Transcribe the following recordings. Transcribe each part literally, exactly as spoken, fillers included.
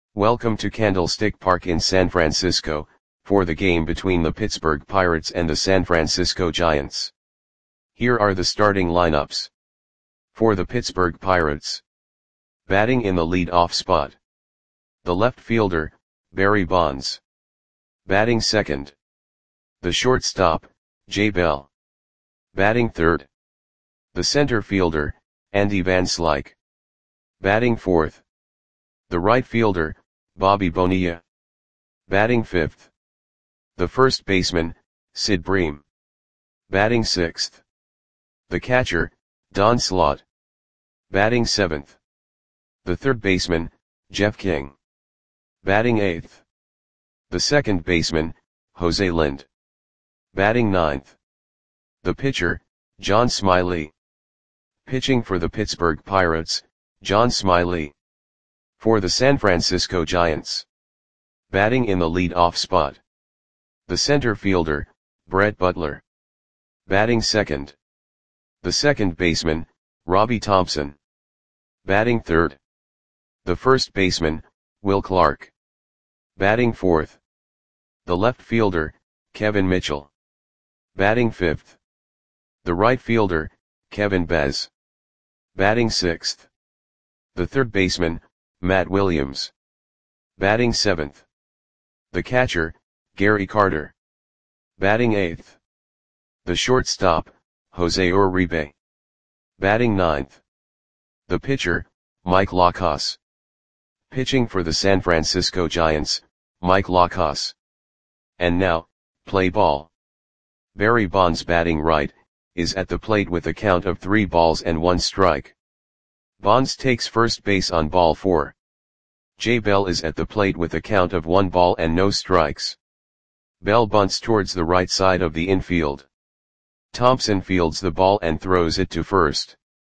Welcome to Candlestick Park in San Francisco, for the game between the Pittsburgh Pirates and the San Francisco Giants. Here are the starting lineups. For the Pittsburgh Pirates. Batting in the lead-off spot. The left fielder, Barry Bonds. Batting second. The shortstop, Jay Bell. Batting third. The center fielder, Andy Van Slyke. Batting fourth. The right fielder, Bobby Bonilla. Batting fifth. The first baseman, Sid Bream. Batting sixth. The catcher, Don Slaught. Batting seventh. The third baseman, Jeff King. Batting eighth. The second baseman, Jose Lind. Batting ninth. The pitcher, John Smiley. Pitching for the Pittsburgh Pirates, John Smiley. For the San Francisco Giants. Batting in the lead-off spot. The center fielder, Brett Butler. Batting second. The second baseman, Robbie Thompson. Batting third. The first baseman, Will Clark. Batting fourth. The left fielder, Kevin Mitchell. Batting fifth. The right fielder, Kevin Bez. Batting sixth. The third baseman, Matt Williams. Batting seventh. The catcher, Gary Carter. Batting eighth. The shortstop, Jose Uribe. Batting ninth. The pitcher, Mike Lacos. Pitching for the San Francisco Giants, Mike Lacos. And now, play ball. Barry Bonds batting right, is at the plate with a count of three balls and one strike. Bonds takes first base on ball four. Jay Bell is at the plate with a count of one ball and no strikes. Bell bunts towards the right side of the infield. Thompson fields the ball and throws it to first.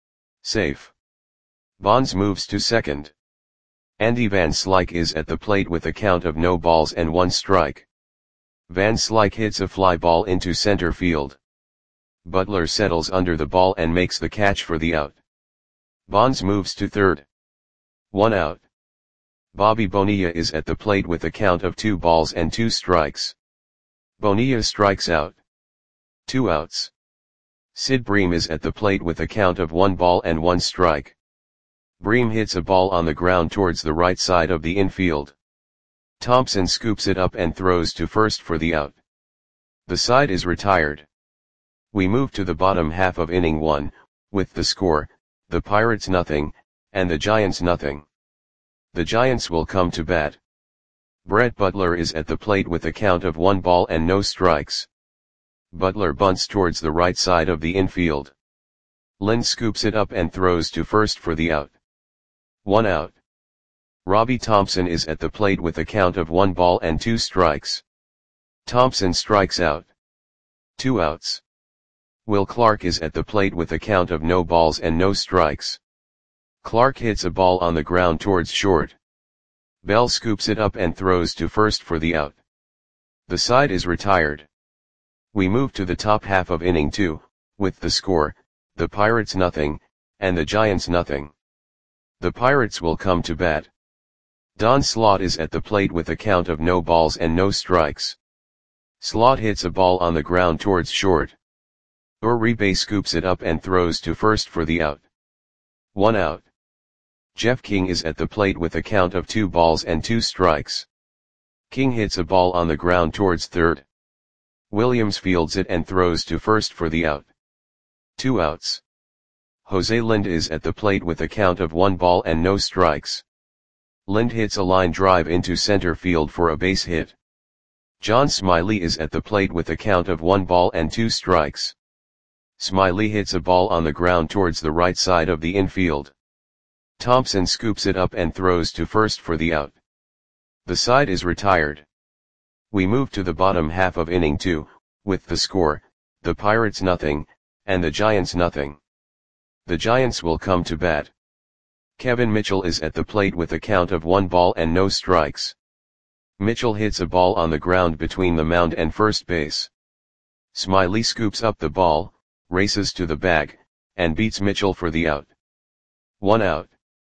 Safe. Bonds moves to second. Andy Van Slyke is at the plate with a count of no balls and one strike. Van Slyke hits a fly ball into center field. Butler settles under the ball and makes the catch for the out. Bonds moves to third. One out. Bobby Bonilla is at the plate with a count of two balls and two strikes. Bonilla strikes out. Two outs. Sid Bream is at the plate with a count of one ball and one strike. Bream hits a ball on the ground towards the right side of the infield. Thompson scoops it up and throws to first for the out. The side is retired. We move to the bottom half of inning one, with the score, the Pirates nothing, and the Giants nothing. The Giants will come to bat. Brett Butler is at the plate with a count of one ball and no strikes. Butler bunts towards the right side of the infield. Lind scoops it up and throws to first for the out. One out. Robbie Thompson is at the plate with a count of one ball and two strikes. Thompson strikes out. Two outs. Will Clark is at the plate with a count of no balls and no strikes. Clark hits a ball on the ground towards short. Bell scoops it up and throws to first for the out. The side is retired. We move to the top half of inning two, with the score, the Pirates nothing, and the Giants nothing. The Pirates will come to bat. Don Slaught is at the plate with a count of no balls and no strikes. Slaught hits a ball on the ground towards short. Uribe scoops it up and throws to first for the out. One out. Jeff King is at the plate with a count of two balls and two strikes. King hits a ball on the ground towards third. Williams fields it and throws to first for the out. Two outs. Jose Lind is at the plate with a count of one ball and no strikes. Lind hits a line drive into center field for a base hit. John Smiley is at the plate with a count of one ball and two strikes. Smiley hits a ball on the ground towards the right side of the infield. Thompson scoops it up and throws to first for the out. The side is retired. We move to the bottom half of inning two, with the score, the Pirates nothing, and the Giants nothing. The Giants will come to bat. Kevin Mitchell is at the plate with a count of one ball and no strikes. Mitchell hits a ball on the ground between the mound and first base. Smiley scoops up the ball, races to the bag, and beats Mitchell for the out. One out.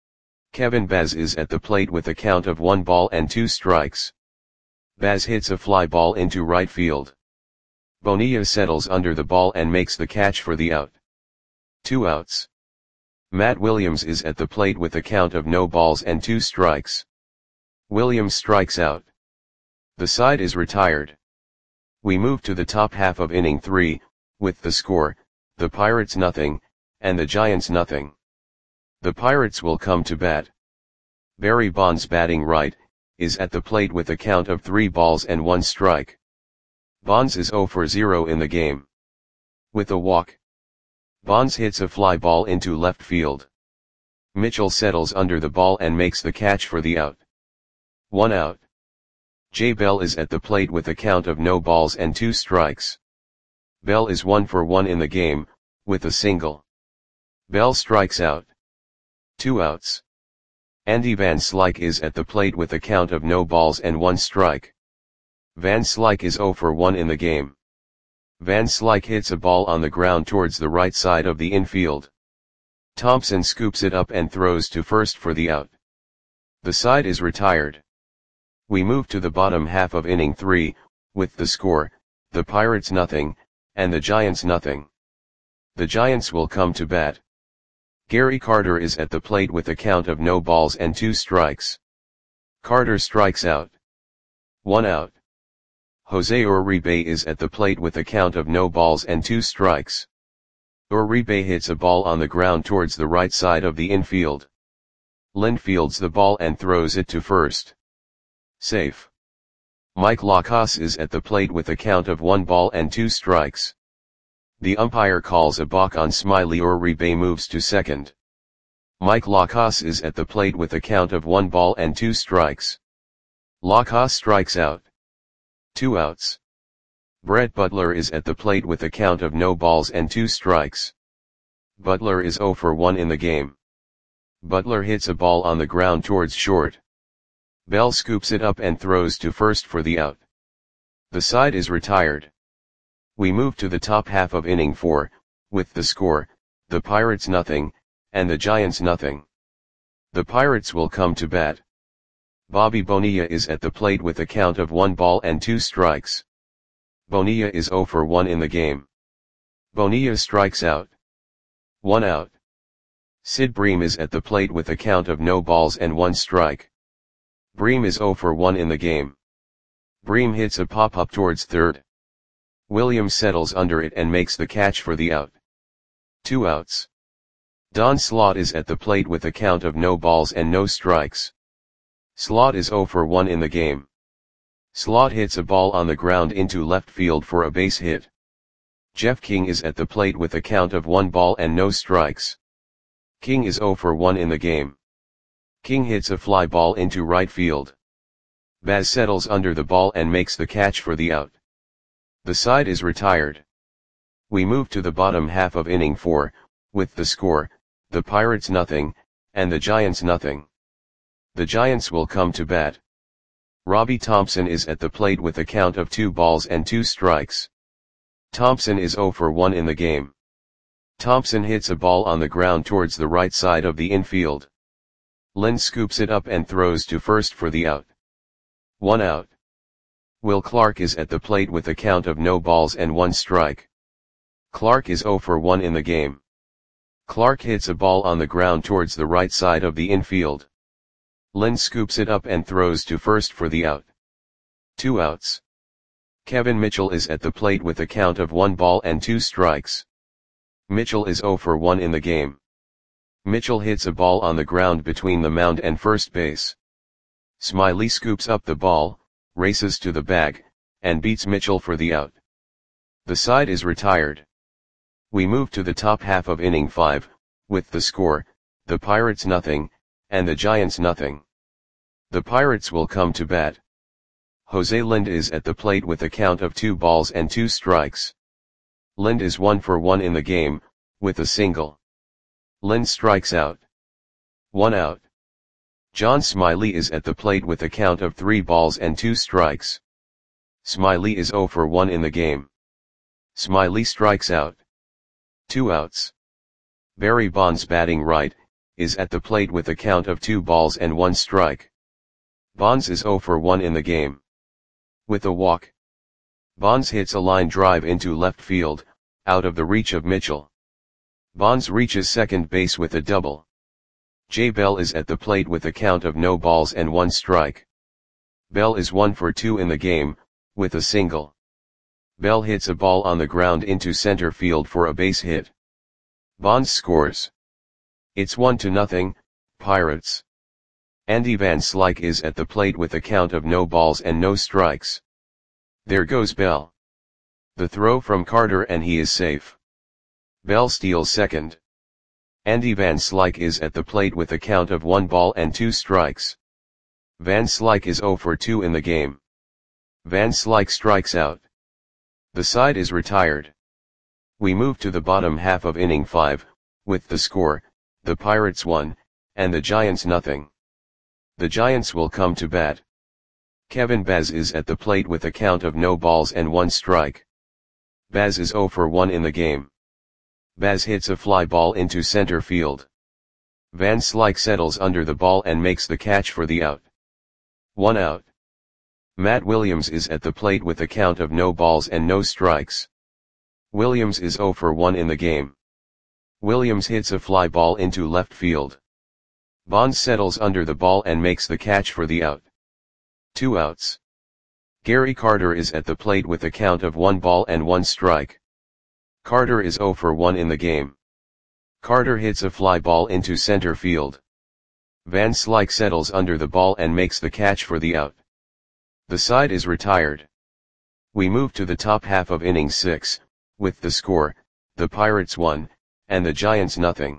Kevin Baz is at the plate with a count of one ball and two strikes. Baz hits a fly ball into right field. Bonilla settles under the ball and makes the catch for the out. Two outs. Matt Williams is at the plate with a count of no balls and two strikes. Williams strikes out. The side is retired. We move to the top half of inning three, with the score, the Pirates nothing, and the Giants nothing. The Pirates will come to bat. Barry Bonds, batting right, is at the plate with a count of three balls and one strike. Bonds is zero for zero in the game. With a walk, Bonds hits a fly ball into left field. Mitchell settles under the ball and makes the catch for the out. One out. Jay Bell is at the plate with a count of no balls and two strikes. Bell is one for one in the game, with a single. Bell strikes out. Two outs. Andy Van Slyke is at the plate with a count of no balls and one strike. Van Slyke is zero for one in the game. Van Slyke hits a ball on the ground towards the right side of the infield. Thompson scoops it up and throws to first for the out. The side is retired. We move to the bottom half of inning three, with the score, the Pirates nothing, and the Giants nothing. The Giants will come to bat. Gary Carter is at the plate with a count of no balls and two strikes. Carter strikes out. One out. Jose Uribe is at the plate with a count of no balls and two strikes. Uribe hits a ball on the ground towards the right side of the infield. Lind fields the ball and throws it to first. Safe. Mike Lacrosse is at the plate with a count of one ball and two strikes. The umpire calls a balk on Smiley. Uribe moves to second. Mike Lacrosse is at the plate with a count of one ball and two strikes. Lacrosse strikes out. Two outs. Brett Butler is at the plate with a count of no balls and two strikes. Butler is zero for one in the game. Butler hits a ball on the ground towards short. Bell scoops it up and throws to first for the out. The side is retired. We move to the top half of inning four, with the score, the Pirates nothing, and the Giants nothing. The Pirates will come to bat. Bobby Bonilla is at the plate with a count of one ball and two strikes. Bonilla is zero for one in the game. Bonilla strikes out. One out. Sid Bream is at the plate with a count of no balls and one strike. Bream is zero for one in the game. Bream hits a pop-up towards third. Williams settles under it and makes the catch for the out. Two outs. Don Slaught is at the plate with a count of no balls and no strikes. Slaught is zero for one in the game. Slaught hits a ball on the ground into left field for a base hit. Jeff King is at the plate with a count of one ball and no strikes. King is zero for one in the game. King hits a fly ball into right field. Baz settles under the ball and makes the catch for the out. The side is retired. We move to the bottom half of inning four, with the score, the Pirates nothing, and the Giants nothing. The Giants will come to bat. Robbie Thompson is at the plate with a count of two balls and two strikes. Thompson is zero for one in the game. Thompson hits a ball on the ground towards the right side of the infield. Lind scoops it up and throws to first for the out. One out. Will Clark is at the plate with a count of no balls and one strike. Clark is zero for one in the game. Clark hits a ball on the ground towards the right side of the infield. Lind scoops it up and throws to first for the out. Two outs. Kevin Mitchell is at the plate with a count of one ball and two strikes. Mitchell is zero for one in the game. Mitchell hits a ball on the ground between the mound and first base. Smiley scoops up the ball, races to the bag, and beats Mitchell for the out. The side is retired. We move to the top half of inning five, with the score, the Pirates nothing, and the Giants nothing. The Pirates will come to bat. Jose Lind is at the plate with a count of two balls and two strikes. Lind is one for one in the game, with a single. Lind strikes out. One out. John Smiley is at the plate with a count of three balls and two strikes. Smiley is zero for one in the game. Smiley strikes out. Two outs. Barry Bonds, batting right, is at the plate with a count of two balls and one strike. Bonds is zero for one in the game. With a walk, Bonds hits a line drive into left field, out of the reach of Mitchell. Bonds reaches second base with a double. Jay Bell is at the plate with a count of no balls and one strike. Bell is one for two in the game, with a single. Bell hits a ball on the ground into center field for a base hit. Bonds scores. It's one to nothing, Pirates. Andy Van Slyke is at the plate with a count of no balls and no strikes. There goes Bell. The throw from Carter and he is safe. Bell steals second. Andy Van Slyke is at the plate with a count of one ball and two strikes. Van Slyke is zero for two in the game. Van Slyke strikes out. The side is retired. We move to the bottom half of inning five, with the score, the Pirates one, and the Giants nothing. The Giants will come to bat. Kevin Baz is at the plate with a count of no balls and one strike. Baz is zero for one in the game. Baz hits a fly ball into center field. Van Slyke settles under the ball and makes the catch for the out. One out. Matt Williams is at the plate with a count of no balls and no strikes. Williams is zero for one in the game. Williams hits a fly ball into left field. Bonds settles under the ball and makes the catch for the out. Two outs. Gary Carter is at the plate with a count of one ball and one strike. Carter is zero for one in the game. Carter hits a fly ball into center field. Van Slyke settles under the ball and makes the catch for the out. The side is retired. We move to the top half of inning six, with the score, the Pirates one, and the Giants nothing.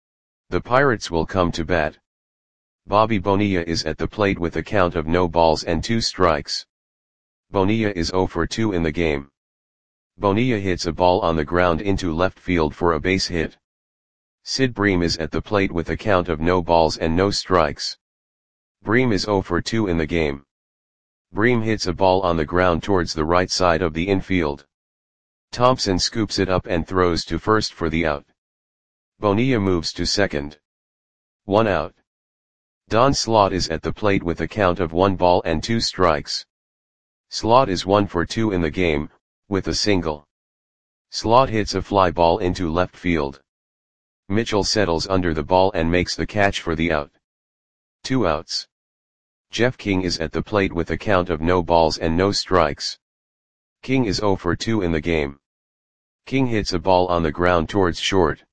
The Pirates will come to bat. Bobby Bonilla is at the plate with a count of no balls and two strikes. Bonilla is zero for two in the game. Bonilla hits a ball on the ground into left field for a base hit. Sid Bream is at the plate with a count of no balls and no strikes. Bream is zero for two in the game. Bream hits a ball on the ground towards the right side of the infield. Thompson scoops it up and throws to first for the out. Bonilla moves to second. One out. Don Slaught is at the plate with a count of one ball and two strikes. Slaught is one for two in the game, with a single. Slaught hits a fly ball into left field. Mitchell settles under the ball and makes the catch for the out. Two outs. Jeff King is at the plate with a count of no balls and no strikes. King is zero for two in the game. King hits a ball on the ground towards short.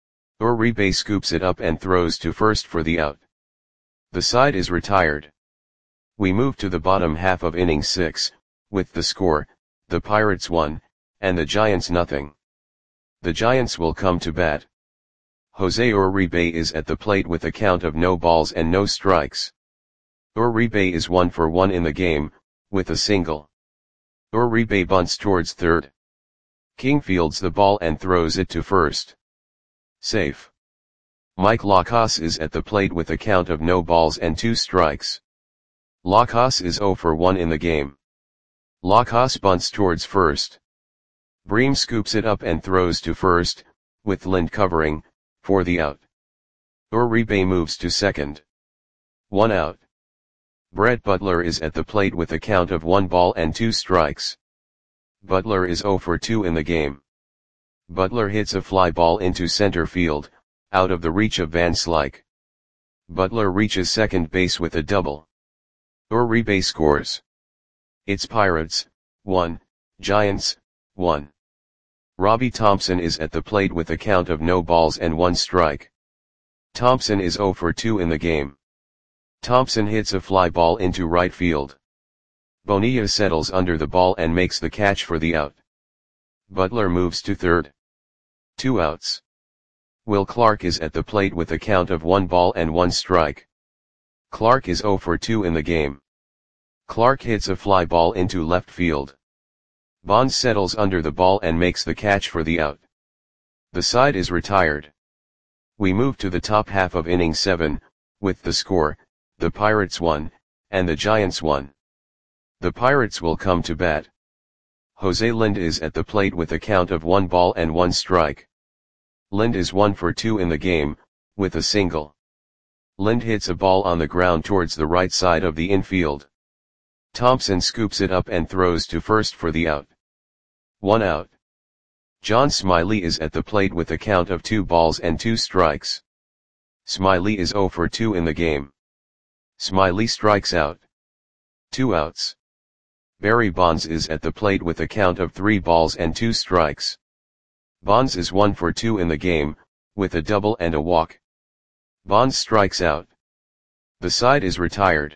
Uribe scoops it up and throws to first for the out. The side is retired. We move to the bottom half of inning six, with the score, the Pirates one, and the Giants nothing. The Giants will come to bat. Jose Uribe is at the plate with a count of no balls and no strikes. Uribe is one for one in the game, with a single. Uribe bunts towards third. King fields the ball and throws it to first. Safe. Mike Lacas is at the plate with a count of no balls and two strikes. Lacas is zero for one in the game. Lacas bunts towards first. Bream scoops it up and throws to first, with Lind covering, for the out. Uribe moves to second. One out. Brett Butler is at the plate with a count of one ball and two strikes. Butler is zero for two in the game. Butler hits a fly ball into center field, out of the reach of Van Slyke. Butler reaches second base with a double. Uribe scores. It's Pirates, one, Giants, one. Robbie Thompson is at the plate with a count of no balls and one strike. Thompson is zero for two in the game. Thompson hits a fly ball into right field. Bonilla settles under the ball and makes the catch for the out. Butler moves to third. Two outs. Will Clark is at the plate with a count of one ball and one strike. Clark is zero for two in the game. Clark hits a fly ball into left field. Bonds settles under the ball and makes the catch for the out. The side is retired. We move to the top half of inning seven, with the score, the Pirates one, and the Giants one. The Pirates will come to bat. Jose Lind is at the plate with a count of one ball and one strike. Lind is one for two in the game, with a single. Lind hits a ball on the ground towards the right side of the infield. Thompson scoops it up and throws to first for the out. One out. John Smiley is at the plate with a count of two balls and two strikes. Smiley is zero for two in the game. Smiley strikes out. Two outs. Barry Bonds is at the plate with a count of three balls and two strikes. Bonds is one for two in the game, with a double and a walk. Bonds strikes out. The side is retired.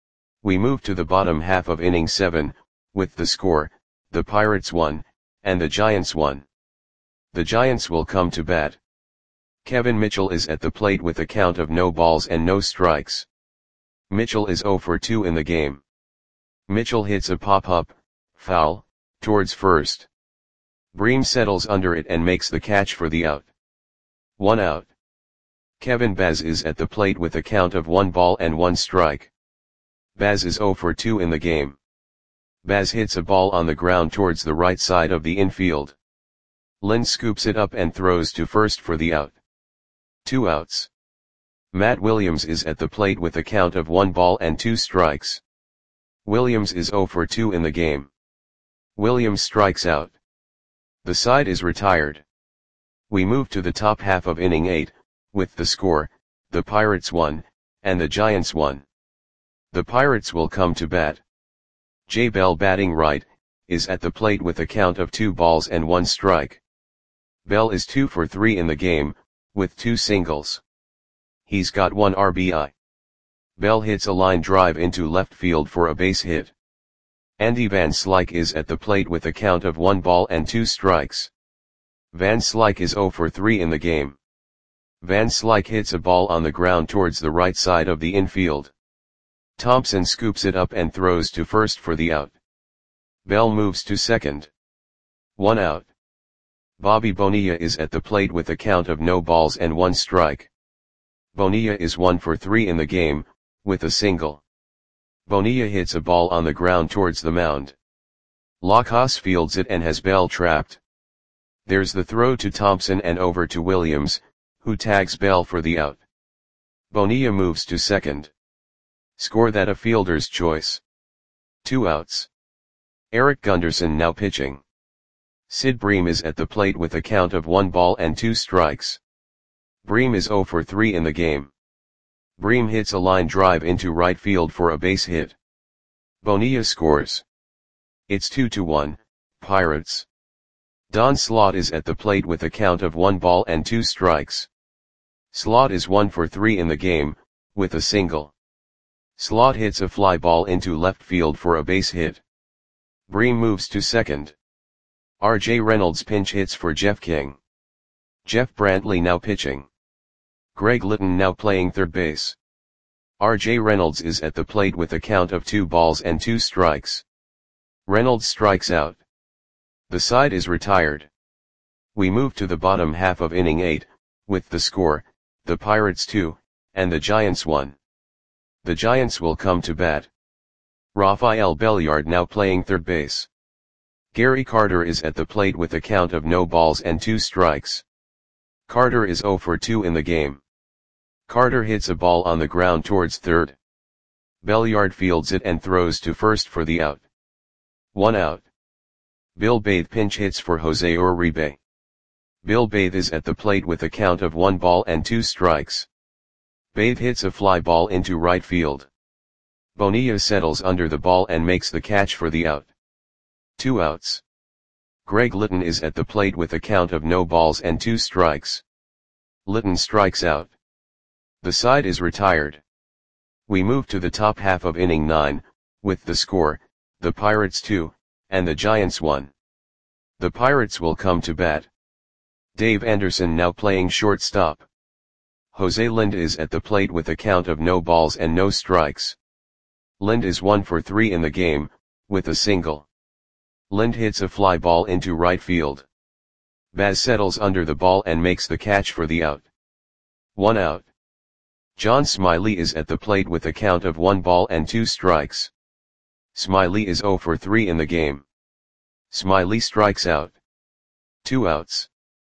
We move to the bottom half of inning seven, with the score, the Pirates won, and the Giants won. The Giants will come to bat. Kevin Mitchell is at the plate with a count of no balls and no strikes. Mitchell is zero for two in the game. Mitchell hits a pop-up, foul, towards first. Bream settles under it and makes the catch for the out. One out. Kevin Baz is at the plate with a count of one ball and one strike. Baz is zero for two in the game. Baz hits a ball on the ground towards the right side of the infield. Lind scoops it up and throws to first for the out. Two outs. Matt Williams is at the plate with a count of one ball and two strikes. Williams is zero for two in the game. Williams strikes out. The side is retired. We move to the top half of inning eight, with the score, the Pirates won, and the Giants won. The Pirates will come to bat. Jay Bell, batting right, is at the plate with a count of two balls and one strike. Bell is two for three in the game, with two singles. He's got one R B I. Bell hits a line drive into left field for a base hit. Andy Van Slyke is at the plate with a count of one ball and two strikes. Van Slyke is zero for three in the game. Van Slyke hits a ball on the ground towards the right side of the infield. Thompson scoops it up and throws to first for the out. Bell moves to second. One out. Bobby Bonilla is at the plate with a count of no balls and one strike. Bonilla is one for three in the game, with a single. Bonilla hits a ball on the ground towards the mound. Lockhauss fields it and has Bell trapped. There's the throw to Thompson and over to Williams, who tags Bell for the out. Bonilla moves to second. Score that a fielder's choice. Two outs. Eric Gunderson now pitching. Sid Bream is at the plate with a count of one ball and two strikes. Bream is zero for three in the game. Bream hits a line drive into right field for a base hit. Bonilla scores. It's two to one, Pirates. Don Slaught is at the plate with a count of one ball and two strikes. Slaught is one for three in the game, with a single. Slaught hits a fly ball into left field for a base hit. Bream moves to second. R J Reynolds pinch hits for Jeff King. Jeff Brantley now pitching. Greg Litton now playing third base. R J Reynolds is at the plate with a count of two balls and two strikes. Reynolds strikes out. The side is retired. We move to the bottom half of inning eight, with the score, the Pirates two, and the Giants one. The Giants will come to bat. Rafael Belliard now playing third base. Gary Carter is at the plate with a count of no balls and two strikes. Carter is zero for two in the game. Carter hits a ball on the ground towards third. Belliard fields it and throws to first for the out. One out. Bill Bathe pinch hits for Jose Uribe. Bill Bathe is at the plate with a count of one ball and two strikes. Bathe hits a fly ball into right field. Bonilla settles under the ball and makes the catch for the out. Two outs. Greg Litton is at the plate with a count of no balls and two strikes. Litton strikes out. The side is retired. We move to the top half of inning nine, with the score, the Pirates two, and the Giants one. The Pirates will come to bat. Dave Anderson now playing shortstop. Jose Lind is at the plate with a count of no balls and no strikes. Lind is one for three in the game, with a single. Lind hits a fly ball into right field. Baz settles under the ball and makes the catch for the out. One out. John Smiley is at the plate with a count of one ball and two strikes. Smiley is zero for three in the game. Smiley strikes out. Two outs.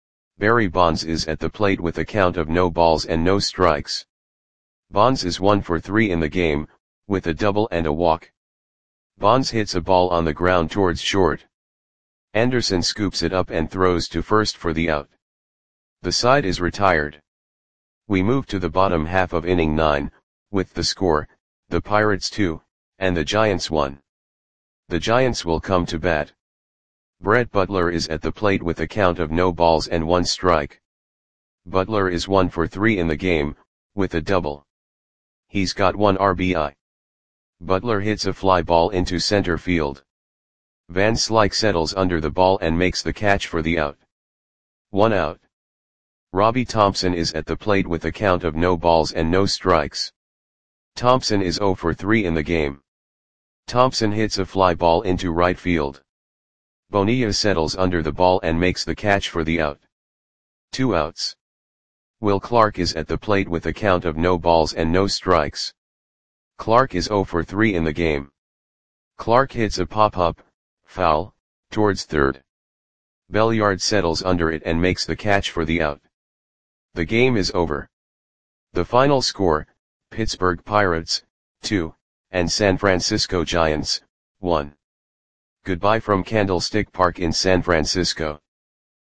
Barry Bonds is at the plate with a count of no balls and no strikes. Bonds is one for three in the game, with a double and a walk. Bonds hits a ball on the ground towards short. Anderson scoops it up and throws to first for the out. The side is retired. We move to the bottom half of inning nine, with the score, the Pirates two, and the Giants one. The Giants will come to bat. Brett Butler is at the plate with a count of no balls and one strike. Butler is one for three in the game, with a double. He's got one R B I. Butler hits a fly ball into center field. Van Slyke settles under the ball and makes the catch for the out. One out. Robbie Thompson is at the plate with a count of no balls and no strikes. Thompson is zero for three in the game. Thompson hits a fly ball into right field. Bonilla settles under the ball and makes the catch for the out. Two outs. Will Clark is at the plate with a count of no balls and no strikes. Clark is zero for three in the game. Clark hits a pop-up, foul, towards third. Belliard settles under it and makes the catch for the out. The game is over. The final score, Pittsburgh Pirates, two, and San Francisco Giants, one. Goodbye from Candlestick Park in San Francisco.